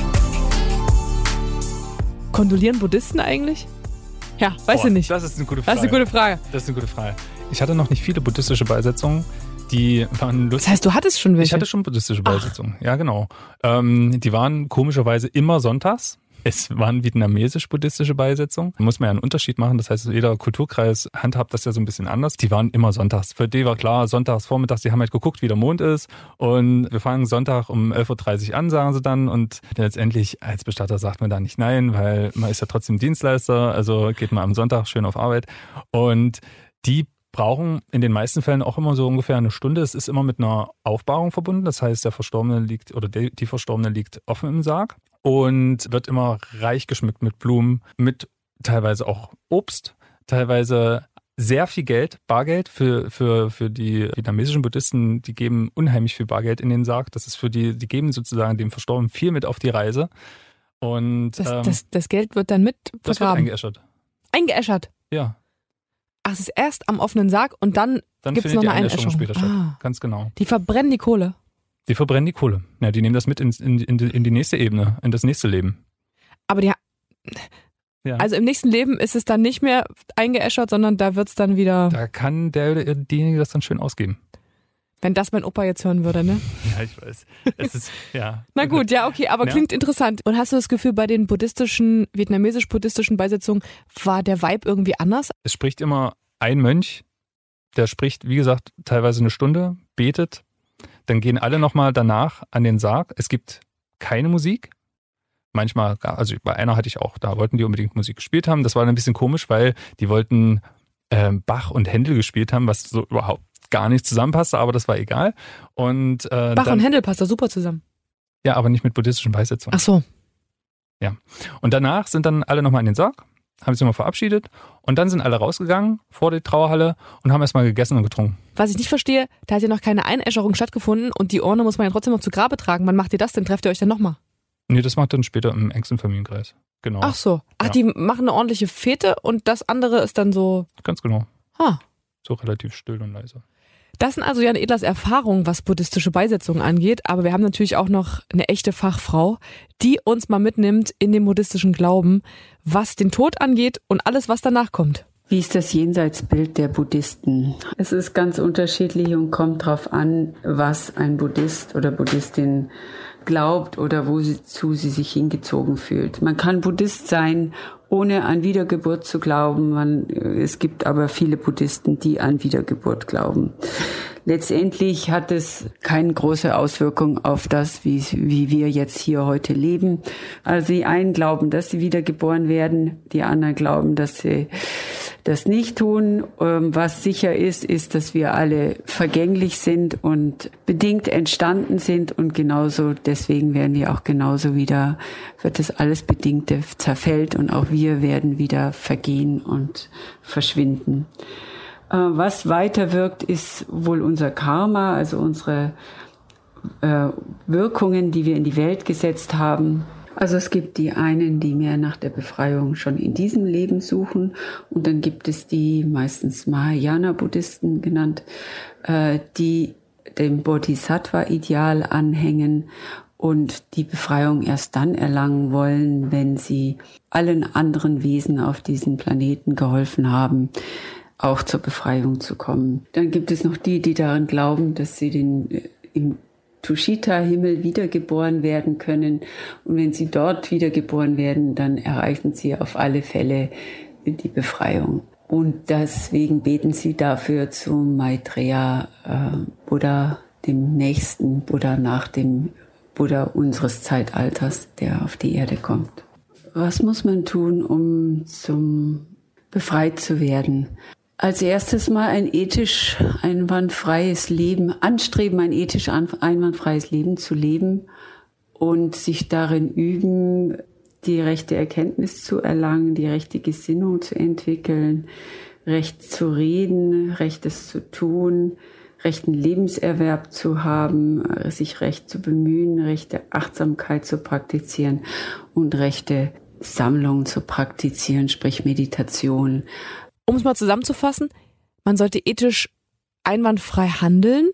Kondolieren Buddhisten eigentlich? Ja, weiß Boah, ich nicht. Das ist eine gute Frage. Das ist eine gute Frage. Das ist eine gute Frage. Ich hatte noch nicht viele buddhistische Beisetzungen. Die waren lustig. Das heißt, du hattest schon welche? Ich hatte schon buddhistische Beisetzungen. Ach. Ja, genau. Ähm, die waren komischerweise immer sonntags. Es waren vietnamesisch-buddhistische Beisetzungen. Da muss man ja einen Unterschied machen. Das heißt, jeder Kulturkreis handhabt das ja so ein bisschen anders. Die waren immer sonntags. Für die war klar, sonntags vormittags, die haben halt geguckt, wie der Mond ist. Und wir fangen Sonntag um elf Uhr dreißig an, sagen sie dann. Und letztendlich als Bestatter sagt man da nicht nein, weil man ist ja trotzdem Dienstleister. Also geht man am Sonntag schön auf Arbeit. Und die brauchen in den meisten Fällen auch immer so ungefähr eine Stunde. Es ist immer mit einer Aufbahrung verbunden. Das heißt, der Verstorbene liegt oder die, die Verstorbene liegt offen im Sarg und wird immer reich geschmückt mit Blumen, mit teilweise auch Obst, teilweise sehr viel Geld, Bargeld für, für, für die vietnamesischen Buddhisten. Die geben unheimlich viel Bargeld in den Sarg. Das ist für die, die geben sozusagen dem Verstorbenen viel mit auf die Reise. Und das, ähm, das, das Geld wird dann mit vergraben? Das wird eingeäschert. Eingeäschert? Ja. Ach, es ist erst am offenen Sarg und dann, dann gibt es noch eine Einäscherung. Später statt. Ah. Ganz genau. Die verbrennen die Kohle? Die verbrennen die Kohle. Ja, die nehmen das mit in, in, in die nächste Ebene, in das nächste Leben. Aber die, ja. Also im nächsten Leben ist es dann nicht mehr eingeäschert, sondern da wird es dann wieder... Da kann der oder diejenige das dann schön ausgeben. Wenn das mein Opa jetzt hören würde, ne? Ja, ich weiß. Es ist, ja. Na gut, ja, okay, aber ja. Klingt interessant. Und hast du das Gefühl, bei den buddhistischen, vietnamesisch-buddhistischen Beisetzungen war der Vibe irgendwie anders? Es spricht immer ein Mönch, der spricht, wie gesagt, teilweise eine Stunde, betet. Dann gehen alle nochmal danach an den Sarg. Es gibt keine Musik. Manchmal, also bei einer hatte ich auch, da wollten die unbedingt Musik gespielt haben. Das war dann ein bisschen komisch, weil die wollten äh, Bach und Händel gespielt haben, was so überhaupt gar nicht zusammenpasste, aber das war egal. Und, äh, Bach dann, und Händel passt da super zusammen. Ja, aber nicht mit buddhistischen Beisetzungen. Ach so. Ja. Und danach sind dann alle nochmal in den Sarg, haben sich nochmal verabschiedet und dann sind alle rausgegangen vor die Trauerhalle und haben erstmal gegessen und getrunken. Was ich nicht verstehe, da hat ja noch keine Einäscherung stattgefunden und die Urne muss man ja trotzdem noch zu Grabe tragen. Wann macht ihr das denn? Trefft ihr euch dann nochmal? Nee, das macht dann später im engsten Familienkreis. Genau. Ach so. Ach, ja. Die machen eine ordentliche Fete und das andere ist dann so... Ganz genau. Ha. So relativ still und leise. Das sind also Jan Edlers Erfahrungen, was buddhistische Beisetzungen angeht, aber wir haben natürlich auch noch eine echte Fachfrau, die uns mal mitnimmt in den buddhistischen Glauben, was den Tod angeht und alles, was danach kommt. Wie ist das Jenseitsbild der Buddhisten? Es ist ganz unterschiedlich und kommt darauf an, was ein Buddhist oder Buddhistin glaubt oder wozu sie sich hingezogen fühlt. Man kann Buddhist sein, ohne an Wiedergeburt zu glauben. Man, es gibt aber viele Buddhisten, die an Wiedergeburt glauben. Letztendlich hat es keine große Auswirkung auf das, wie, wie wir jetzt hier heute leben. Also die einen glauben, dass sie wiedergeboren werden, die anderen glauben, dass sie das nicht tun. Was sicher ist, ist, dass wir alle vergänglich sind und bedingt entstanden sind und genauso, deswegen werden wir auch genauso wieder, wird das alles Bedingte zerfällt und auch wir werden wieder vergehen und verschwinden. Was weiterwirkt, ist wohl unser Karma, also unsere äh, Wirkungen, die wir in die Welt gesetzt haben. Also es gibt die einen, die mehr nach der Befreiung schon in diesem Leben suchen, und dann gibt es die, meistens Mahayana-Buddhisten genannt, äh, die dem Bodhisattva-Ideal anhängen und die Befreiung erst dann erlangen wollen, wenn sie allen anderen Wesen auf diesem Planeten geholfen haben, auch zur Befreiung zu kommen. Dann gibt es noch die, die daran glauben, dass sie den äh, im Tushita-Himmel wiedergeboren werden können. Und wenn sie dort wiedergeboren werden, dann erreichen sie auf alle Fälle die Befreiung. Und deswegen beten sie dafür zu Maitreya äh, Buddha, dem nächsten Buddha nach dem Buddha unseres Zeitalters, der auf die Erde kommt. Was muss man tun, um zum befreit zu werden? Als erstes mal ein ethisch einwandfreies Leben, anstreben, ein ethisch einwandfreies Leben zu leben und sich darin üben, die rechte Erkenntnis zu erlangen, die rechte Gesinnung zu entwickeln, recht zu reden, Rechtes zu tun, rechten Lebenserwerb zu haben, sich recht zu bemühen, rechte Achtsamkeit zu praktizieren und rechte Sammlung zu praktizieren, sprich Meditation. Um es mal zusammenzufassen, man sollte ethisch einwandfrei handeln,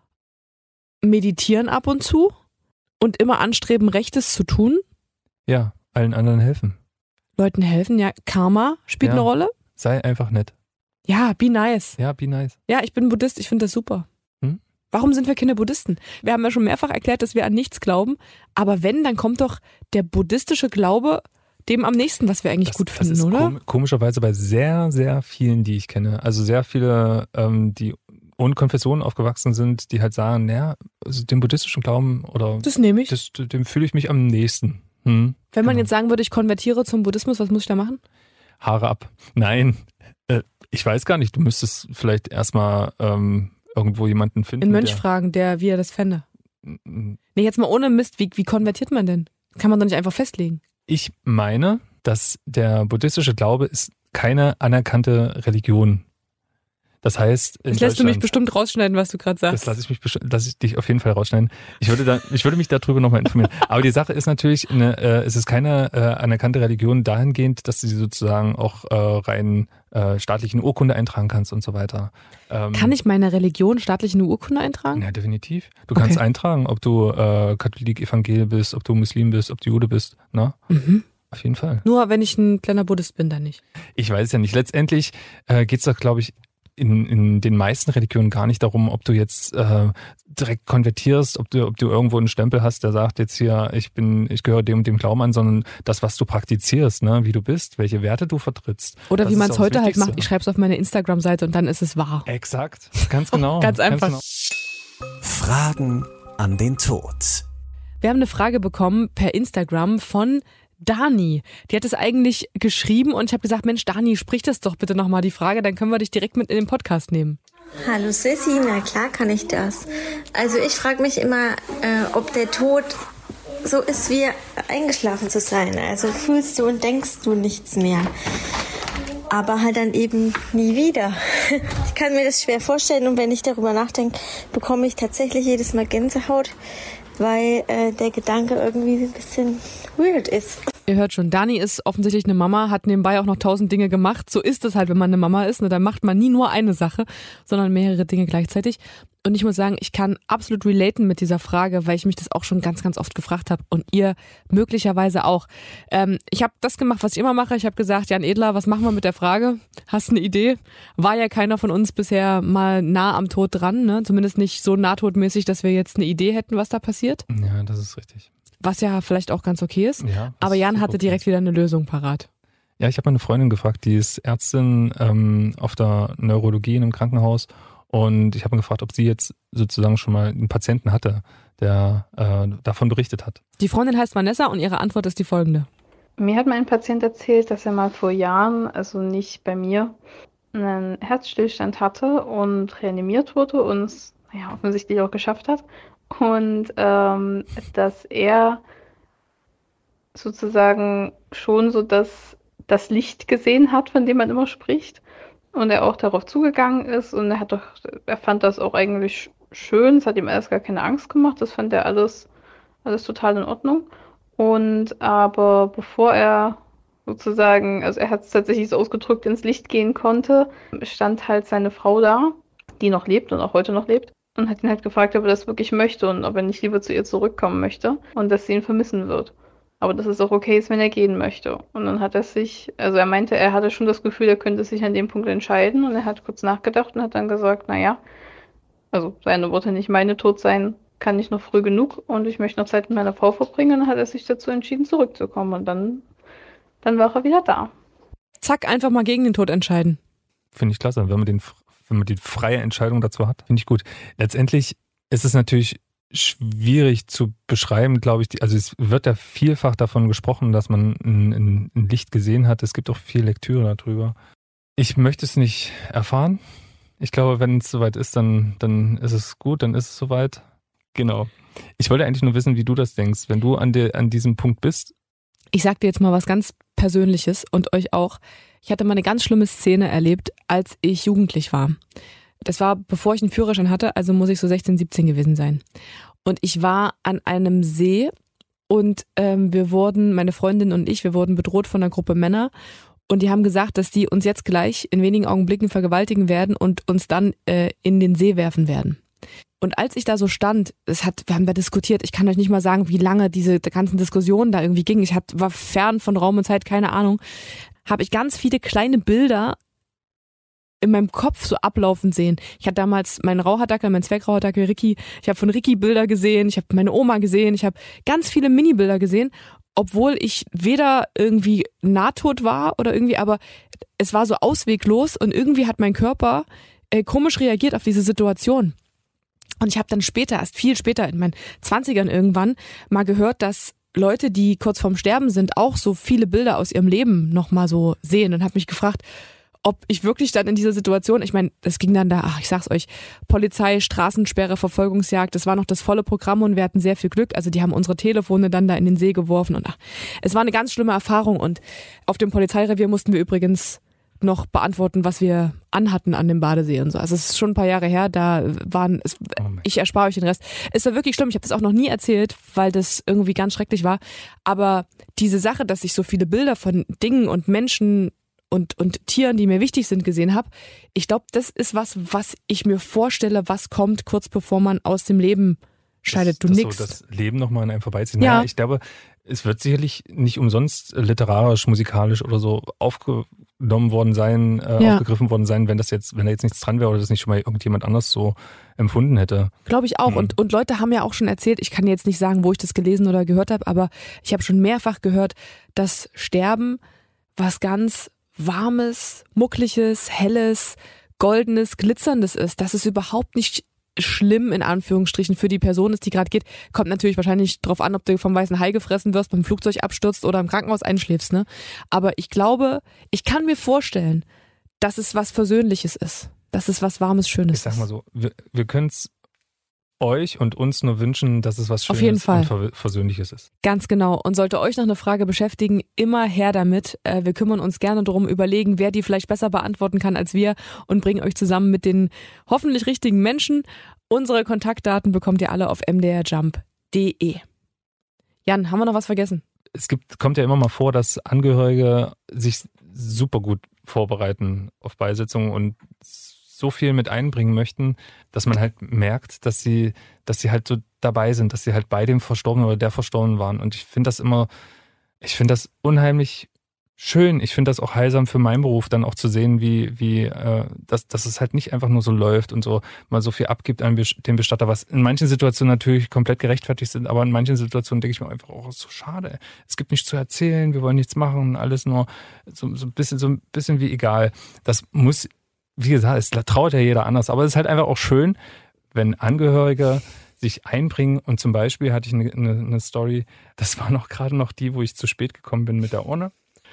meditieren ab und zu und immer anstreben, Rechtes zu tun. Ja, allen anderen helfen. Leuten helfen, ja. Karma spielt ja. eine Rolle. Sei einfach nett. Ja, be nice. Ja, be nice. Ja, ich bin Buddhist, ich finde das super. Hm? Warum sind wir keine Buddhisten? Wir haben ja schon mehrfach erklärt, dass wir an nichts glauben, aber wenn, dann kommt doch der buddhistische Glaube dem am nächsten, was wir eigentlich das, gut das finden, ist oder? Kom- komischerweise bei sehr, sehr vielen, die ich kenne. Also sehr viele, ähm, die ohne Konfession aufgewachsen sind, die halt sagen, naja, also dem buddhistischen Glauben oder das nehme ich. Das, dem fühle ich mich am nächsten. Hm, Wenn man genau. jetzt sagen würde, ich konvertiere zum Buddhismus, was muss ich da machen? Haare ab. Nein, äh, ich weiß gar nicht. Du müsstest vielleicht erstmal ähm, irgendwo jemanden finden. Einen Mönch der, fragen, der wie er das fände. Nee, jetzt mal ohne Mist, wie, wie konvertiert man denn? Kann man doch nicht einfach festlegen. Ich meine, dass der buddhistische Glaube ist keine anerkannte Religion. Das heißt, in das lässt du mich Deutschland- bestimmt rausschneiden, was du gerade sagst. Das lasse ich mich, besti- lasse ich dich auf jeden Fall rausschneiden. Ich würde da, ich würde mich darüber nochmal informieren. Aber die Sache ist natürlich, eine, äh, es ist keine äh, anerkannte Religion dahingehend, dass du sie sozusagen auch äh, rein äh, staatlichen Urkunde eintragen kannst und so weiter. Ähm, Kann ich meine Religion staatlich in eine Urkunde eintragen? Ja, definitiv. Du Okay. kannst eintragen, ob du äh, Katholik, Evangel bist, ob du Muslim bist, ob du Jude bist. Ne? Mhm. Auf jeden Fall. Nur wenn ich ein kleiner Buddhist bin, dann nicht. Ich weiß ja nicht. Letztendlich äh, geht es doch, glaube ich, in, in den meisten Religionen gar nicht darum, ob du jetzt äh, direkt konvertierst, ob du, ob du irgendwo einen Stempel hast, der sagt jetzt hier, ich bin, ich gehöre dem und dem Glauben an, sondern das, was du praktizierst, ne, wie du bist, welche Werte du vertrittst. Oder Das wie ist man auch es das heute halt Wichtigste. macht, ich schreibe es auf meine Instagram-Seite und dann ist es wahr. Exakt, ganz genau. Ganz einfach. genau. Fragen an den Tod. Wir haben eine Frage bekommen per Instagram von Dani. Die hat es eigentlich geschrieben und ich habe gesagt, Mensch, Dani, sprich das doch bitte nochmal die Frage, dann können wir dich direkt mit in den Podcast nehmen. Hallo Sissi, na klar kann ich das. Also ich frage mich immer, äh, ob der Tod so ist wie eingeschlafen zu sein. Also fühlst du und denkst du nichts mehr. Aber halt dann eben nie wieder. Ich kann mir das schwer vorstellen und wenn ich darüber nachdenke, bekomme ich tatsächlich jedes Mal Gänsehaut, weil äh, der Gedanke irgendwie ein bisschen weird ist. Ihr hört schon, Dani ist offensichtlich eine Mama, hat nebenbei auch noch tausend Dinge gemacht. So ist es halt, wenn man eine Mama ist. Ne? Da macht man nie nur eine Sache, sondern mehrere Dinge gleichzeitig. Und ich muss sagen, ich kann absolut relaten mit dieser Frage, weil ich mich das auch schon ganz, ganz oft gefragt habe. Und ihr möglicherweise auch. Ähm, ich habe das gemacht, was ich immer mache. Ich habe gesagt, Jan Edler, was machen wir mit der Frage? Hast du eine Idee? War ja keiner von uns bisher mal nah am Tod dran. Ne? Zumindest nicht so nahtodmäßig, dass wir jetzt eine Idee hätten, was da passiert. Ja, das ist richtig. Was ja vielleicht auch ganz okay ist. Ja, Aber Jan hatte okay. direkt wieder eine Lösung parat. Ja, ich habe meine Freundin gefragt, die ist Ärztin ähm, auf der Neurologie in einem Krankenhaus und ich habe gefragt, ob sie jetzt sozusagen schon mal einen Patienten hatte, der äh, davon berichtet hat. Die Freundin heißt Vanessa und ihre Antwort ist die folgende. Mir hat mein Patient erzählt, dass er mal vor Jahren, also nicht bei mir, einen Herzstillstand hatte und reanimiert wurde und es ja, offensichtlich auch geschafft hat. Und ähm, dass er sozusagen schon so das, das Licht gesehen hat, von dem man immer spricht. und er auch darauf zugegangen ist und er hat doch, er fand das auch eigentlich schön, es hat ihm alles gar keine Angst gemacht, das fand er alles, alles total in Ordnung. Und aber bevor er sozusagen, also er hat es tatsächlich so ausgedrückt, ins Licht gehen konnte, stand halt seine Frau da, die noch lebt und auch heute noch lebt, und hat ihn halt gefragt, ob er das wirklich möchte und ob er nicht lieber zu ihr zurückkommen möchte und dass sie ihn vermissen wird. Aber dass es auch okay ist, wenn er gehen möchte. Und dann hat er sich, also er meinte, er hatte schon das Gefühl, er könnte sich an dem Punkt entscheiden und er hat kurz nachgedacht und hat dann gesagt, naja, also seine Worte, nicht meine, tot sein kann nicht noch früh genug und ich möchte noch Zeit mit meiner Frau verbringen. Und dann hat er sich dazu entschieden, zurückzukommen und dann, dann war er wieder da. Zack, einfach mal gegen den Tod entscheiden. Finde ich klasse, wenn man, den, wenn man die freie Entscheidung dazu hat, finde ich gut. Letztendlich ist es natürlich schwierig zu beschreiben, glaube ich. Also es wird ja vielfach davon gesprochen, dass man ein, ein Licht gesehen hat. Es gibt auch viel Lektüre darüber. Ich möchte es nicht erfahren. Ich glaube, wenn es soweit ist, dann, dann ist es gut, dann ist es soweit. Genau. Ich wollte eigentlich nur wissen, wie du das denkst, wenn du an, der, an diesem Punkt bist. Ich sag dir jetzt mal was ganz Persönliches und euch auch. Ich hatte mal eine ganz schlimme Szene erlebt, als ich jugendlich war. Das war, bevor ich einen Führerschein hatte, also muss ich so sechzehn, siebzehn gewesen sein. Und ich war an einem See und ähm, wir wurden, meine Freundin und ich, wir wurden bedroht von einer Gruppe Männer und die haben gesagt, dass die uns jetzt gleich in wenigen Augenblicken vergewaltigen werden und uns dann äh, in den See werfen werden. Und als ich da so stand, es hat, wir haben da diskutiert, ich kann euch nicht mal sagen, wie lange diese ganzen Diskussionen da irgendwie gingen. Ich hab, war fern von Raum und Zeit, keine Ahnung. Habe ich ganz viele kleine Bilder in meinem Kopf so ablaufen sehen. Ich hatte damals meinen Rauhaardackel, meinen Zwergrauhaardackel Ricky. Ich habe von Ricky Bilder gesehen, ich habe meine Oma gesehen, ich habe ganz viele Mini-Bilder gesehen, obwohl ich weder irgendwie nahtot war oder irgendwie, aber es war so ausweglos und irgendwie hat mein Körper äh, komisch reagiert auf diese Situation. Und ich habe dann später, erst viel später in meinen Zwanzigern irgendwann, mal gehört, dass Leute, die kurz vorm Sterben sind, auch so viele Bilder aus ihrem Leben nochmal so sehen und habe mich gefragt, ob ich wirklich dann in dieser Situation, ich meine, es ging dann da, ach, ich sag's euch, Polizei, Straßensperre, Verfolgungsjagd, das war noch das volle Programm und wir hatten sehr viel Glück. Also die haben unsere Telefone dann da in den See geworfen und ach, es war eine ganz schlimme Erfahrung und auf dem Polizeirevier mussten wir übrigens noch beantworten, was wir anhatten an dem Badesee und so. Also es ist schon ein paar Jahre her, da waren, es, ich erspare euch den Rest. Es war wirklich schlimm, ich habe das auch noch nie erzählt, weil das irgendwie ganz schrecklich war. Aber diese Sache, dass ich so viele Bilder von Dingen und Menschen und und Tieren, die mir wichtig sind, gesehen habe, ich glaube, das ist was, was ich mir vorstelle, was kommt kurz bevor man aus dem Leben scheidet. Du nix. So das Leben nochmal an einem vorbeizieht. Ja. Naja, ich glaube, es wird sicherlich nicht umsonst literarisch, musikalisch oder so aufgenommen worden sein, äh, ja. aufgegriffen worden sein, wenn das jetzt, wenn da jetzt nichts dran wäre oder das nicht schon mal irgendjemand anders so empfunden hätte. Glaube ich auch. Mhm. Und, und Leute haben ja auch schon erzählt, ich kann jetzt nicht sagen, wo ich das gelesen oder gehört habe, aber ich habe schon mehrfach gehört, dass Sterben was ganz Warmes, Muckliges, Helles, Goldenes, Glitzerndes ist. Dass es überhaupt nicht schlimm in Anführungsstrichen für die Person ist, die gerade geht. Kommt natürlich wahrscheinlich drauf an, ob du vom weißen Hai gefressen wirst, beim Flugzeug abstürzt oder im Krankenhaus einschläfst. Ne? Aber ich glaube, ich kann mir vorstellen, dass es was Versöhnliches ist. Dass es was Warmes, Schönes ist. Ich sag mal so, wir, wir können es euch und uns nur wünschen, dass es was Schönes Auf jeden Fall. und Versöhnliches ist. Ganz genau. Und sollte euch noch eine Frage beschäftigen, immer her damit. Wir kümmern uns gerne darum, überlegen, wer die vielleicht besser beantworten kann als wir und bringen euch zusammen mit den hoffentlich richtigen Menschen. Unsere Kontaktdaten bekommt ihr alle auf m d r jump punkt d e. Jan, haben wir noch was vergessen? Es gibt, kommt ja immer mal vor, dass Angehörige sich super gut vorbereiten auf Beisetzungen und so viel mit einbringen möchten, dass man halt merkt, dass sie, dass sie halt so dabei sind, dass sie halt bei dem Verstorbenen oder der Verstorbenen waren. Und ich finde das immer, ich finde das unheimlich schön. Ich finde das auch heilsam für meinen Beruf, dann auch zu sehen, wie, wie, äh, dass, dass es halt nicht einfach nur so läuft und so mal so viel abgibt an den Bestatter, was in manchen Situationen natürlich komplett gerechtfertigt sind, aber in manchen Situationen denke ich mir einfach, oh, ist so schade. Es gibt nichts zu erzählen, wir wollen nichts machen, alles nur so, so ein bisschen, so ein bisschen wie egal. Das muss, wie gesagt, es traut ja jeder anders, aber es ist halt einfach auch schön, wenn Angehörige sich einbringen und zum Beispiel hatte ich eine, eine, eine Story, das war noch gerade noch die, wo ich zu spät gekommen bin mit der Urne.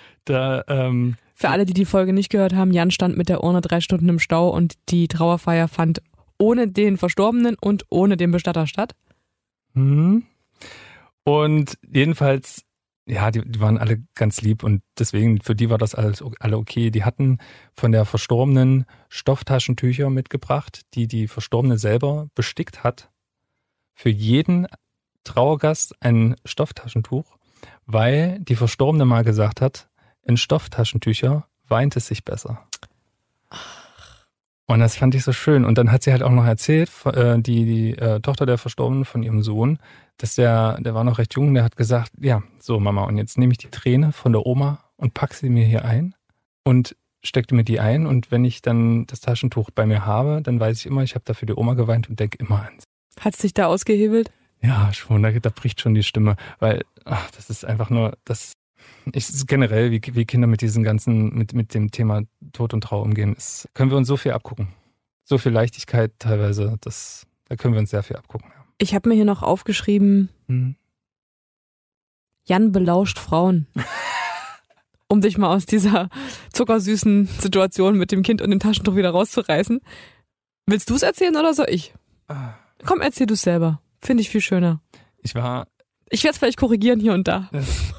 Da, ähm, Für alle, die die Folge nicht gehört haben, Jan stand mit der Urne drei Stunden im Stau und die Trauerfeier fand ohne den Verstorbenen und ohne den Bestatter statt. Mhm. Und jedenfalls ja, die, die waren alle ganz lieb und deswegen, für die war das alles alle okay. Die hatten von der Verstorbenen Stofftaschentücher mitgebracht, die die Verstorbene selber bestickt hat. Für jeden Trauergast ein Stofftaschentuch, weil die Verstorbene mal gesagt hat, in Stofftaschentücher weint es sich besser. Und das fand ich so schön. Und dann hat sie halt auch noch erzählt, die, die äh, Tochter der Verstorbenen von ihrem Sohn, dass der, der war noch recht jung, der hat gesagt, ja, so Mama, und jetzt nehme ich die Träne von der Oma und pack sie mir hier ein und steckte mir die ein. Und wenn ich dann das Taschentuch bei mir habe, dann weiß ich immer, ich habe da für die Oma geweint und denke immer an sie. Hat es dich da ausgehebelt? Ja, schon, da, da bricht schon die Stimme, weil ach, das ist einfach nur, das ich, generell, wie, wie Kinder mit diesem ganzen, mit, mit dem Thema Tod und Trauer umgehen, ist, können wir uns so viel abgucken. So viel Leichtigkeit teilweise, das, da können wir uns sehr viel abgucken. Ja. Ich habe mir hier noch aufgeschrieben, hm. Jan belauscht Frauen. Um dich mal aus dieser zuckersüßen Situation mit dem Kind und dem Taschentuch wieder rauszureißen. Willst du es erzählen oder soll ich? Komm, erzähl du es selber. Finde ich viel schöner. Ich war... Ich werde es vielleicht korrigieren hier und da.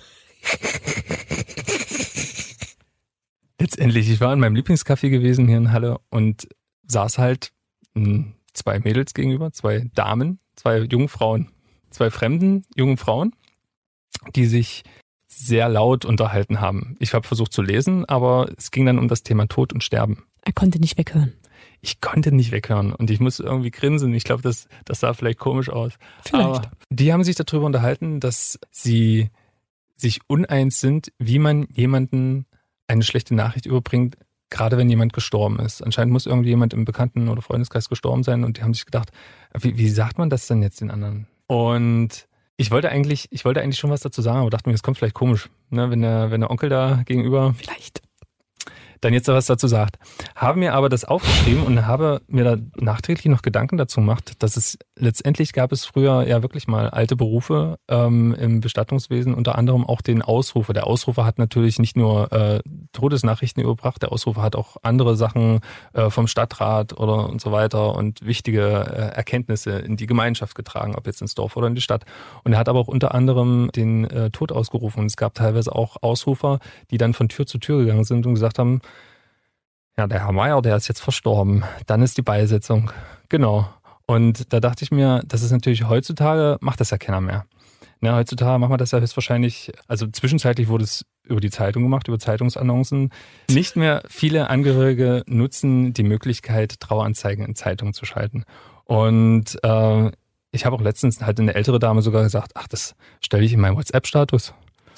Letztendlich, ich war in meinem Lieblingscafé gewesen hier in Halle und saß halt m, zwei Mädels gegenüber, zwei Damen, zwei jungen Frauen, zwei fremden jungen Frauen, die sich sehr laut unterhalten haben. Ich habe versucht zu lesen, aber es ging dann um das Thema Tod und Sterben. Er konnte nicht weghören. Ich konnte nicht weghören und ich musste irgendwie grinsen. Ich glaube, das, das sah vielleicht komisch aus. Vielleicht. Aber die haben sich darüber unterhalten, dass sie sich uneins sind, wie man jemanden eine schlechte Nachricht überbringt, gerade wenn jemand gestorben ist. Anscheinend muss irgendwie jemand im Bekannten- oder Freundeskreis gestorben sein und die haben sich gedacht, wie, wie sagt man das denn jetzt den anderen? Und ich wollte eigentlich, ich wollte eigentlich schon was dazu sagen, aber dachte mir, das kommt vielleicht komisch, ne, wenn der, wenn der Onkel da gegenüber vielleicht dann jetzt was dazu sagt. Habe mir aber das aufgeschrieben und habe mir da nachträglich noch Gedanken dazu gemacht, dass es letztendlich gab es früher ja wirklich mal alte Berufe ähm, im Bestattungswesen, unter anderem auch den Ausrufer. Der Ausrufer hat natürlich nicht nur äh, Todesnachrichten überbracht, der Ausrufer hat auch andere Sachen äh, vom Stadtrat oder und so weiter und wichtige äh, Erkenntnisse in die Gemeinschaft getragen, ob jetzt ins Dorf oder in die Stadt. Und er hat aber auch unter anderem den äh, Tod ausgerufen. Und es gab teilweise auch Ausrufer, die dann von Tür zu Tür gegangen sind und gesagt haben, ja, der Herr Meier, der ist jetzt verstorben. Dann ist die Beisetzung. Genau. Und da dachte ich mir, das ist natürlich heutzutage, macht das ja keiner mehr. Ne, heutzutage machen wir das ja höchstwahrscheinlich, also zwischenzeitlich wurde es über die Zeitung gemacht, über Zeitungsannoncen. Nicht mehr viele Angehörige nutzen die Möglichkeit, Traueranzeigen in Zeitungen zu schalten. Und äh, ich habe auch letztens halt eine ältere Dame sogar gesagt, ach, das stelle ich in meinen WhatsApp-Status.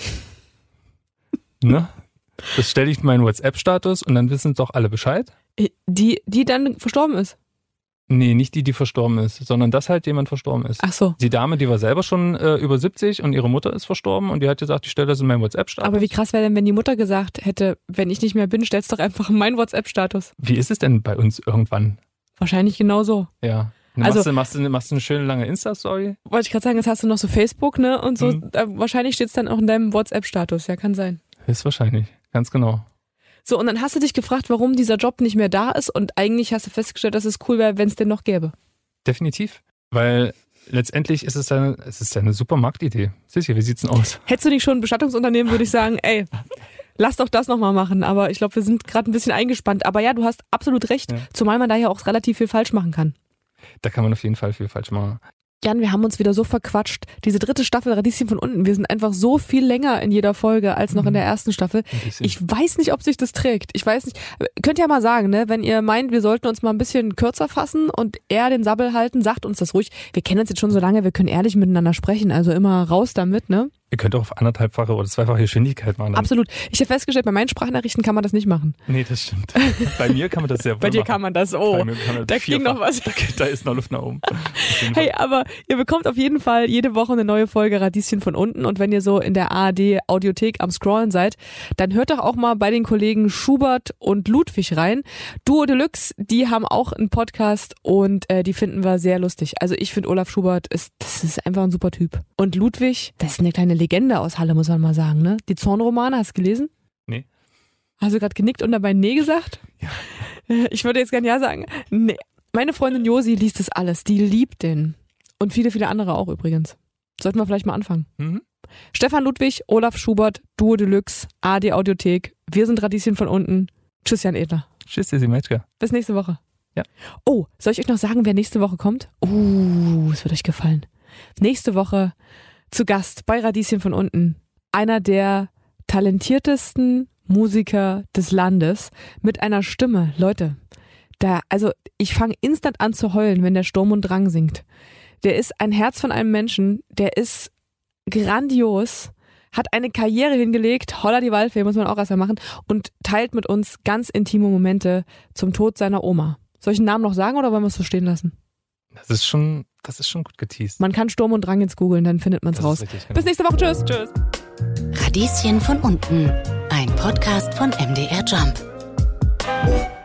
Ne? Das stelle ich in meinen WhatsApp-Status und dann wissen doch alle Bescheid. Die, die dann verstorben ist? Nee, nicht die, die verstorben ist, sondern dass halt jemand verstorben ist. Ach so. Die Dame, die war selber schon äh, über siebzig und ihre Mutter ist verstorben und die hat gesagt, ich stelle das in meinen WhatsApp-Status. Aber wie krass wäre denn, wenn die Mutter gesagt hätte, wenn ich nicht mehr bin, stell's doch einfach in meinen WhatsApp-Status. Wie ist es denn bei uns irgendwann? Wahrscheinlich genau so. Ja. Dann also, machst, du, machst, du, machst du eine schöne lange Insta-Story? Wollte ich gerade sagen, jetzt hast du noch so Facebook, ne? Und so. Mhm. Da, wahrscheinlich steht's dann auch in deinem WhatsApp-Status. Ja, kann sein. Höchstwahrscheinlich, ganz genau. So, und dann hast du dich gefragt, warum dieser Job nicht mehr da ist und eigentlich hast du festgestellt, dass es cool wäre, wenn es den noch gäbe. Definitiv, weil letztendlich ist es ja, es ist ja eine super Marktidee. Sicher, wie sieht's denn aus? Hättest du nicht schon ein Bestattungsunternehmen, würde ich sagen, ey, lass doch das nochmal machen. Aber ich glaube, wir sind gerade ein bisschen eingespannt. Aber ja, du hast absolut recht, ja. Zumal man da ja auch relativ viel falsch machen kann. Da kann man auf jeden Fall viel falsch machen. Jan, wir haben uns wieder so verquatscht. Diese dritte Staffel Radieschen von unten, wir sind einfach so viel länger in jeder Folge als noch in der ersten Staffel. Ich weiß nicht, ob sich das trägt. Ich weiß nicht. Könnt ihr ja mal sagen, ne, wenn ihr meint, wir sollten uns mal ein bisschen kürzer fassen und eher den Sabbel halten, sagt uns das ruhig. Wir kennen uns jetzt schon so lange, wir können ehrlich miteinander sprechen, also immer raus damit, ne? Ihr könnt auch auf anderthalbfache oder zweifache Geschwindigkeit machen. Absolut. Ich habe festgestellt, bei meinen Sprachnachrichten kann man das nicht machen. Nee, das stimmt. Bei mir kann man das sehr wohl Bei dir machen. kann man das, oh. Bei mir kann man da ging noch was. Da, da ist noch Luft nach oben. Hey, aber ihr bekommt auf jeden Fall jede Woche eine neue Folge Radieschen von unten und wenn ihr so in der A R D Audiothek am Scrollen seid, dann hört doch auch mal bei den Kollegen Schubert und Ludwig rein. Duo Deluxe, die haben auch einen Podcast und äh, die finden wir sehr lustig. Also ich finde Olaf Schubert, ist, das ist einfach ein super Typ. Und Ludwig, das ist eine kleine Legende aus Halle, muss man mal sagen, ne? Die Zornromane, hast du gelesen? Nee. Hast du gerade genickt und dabei nee gesagt? Ja. Ich würde jetzt gerne ja sagen. Nee. Meine Freundin Josi liest das alles. Die liebt den. Und viele, viele andere auch übrigens. Sollten wir vielleicht mal anfangen. Mhm. Stefan Ludwig, Olaf Schubert, Duo Deluxe, A R D Audiothek. Wir sind Radieschen von unten. Tschüss, Jan Edler. Tschüss, Sissi Metzger. Bis nächste Woche. Ja. Oh, soll ich euch noch sagen, wer nächste Woche kommt? Oh, es wird euch gefallen. Nächste Woche zu Gast bei Radieschen von unten. Einer der talentiertesten Musiker des Landes mit einer Stimme. Leute, da, also ich fange instant an zu heulen, wenn der Sturm und Drang singt. Der ist ein Herz von einem Menschen, der ist grandios, hat eine Karriere hingelegt, holla die Waldfee, muss man auch erstmal machen, und teilt mit uns ganz intime Momente zum Tod seiner Oma. Soll ich den Namen noch sagen oder wollen wir es so stehen lassen? Das ist schon, das ist schon gut geteased. Man kann Sturm und Drang jetzt googeln, dann findet man es raus. Richtig, genau. Bis nächste Woche, tschüss. Tschüss. Radieschen von unten, ein Podcast von M D R Jump.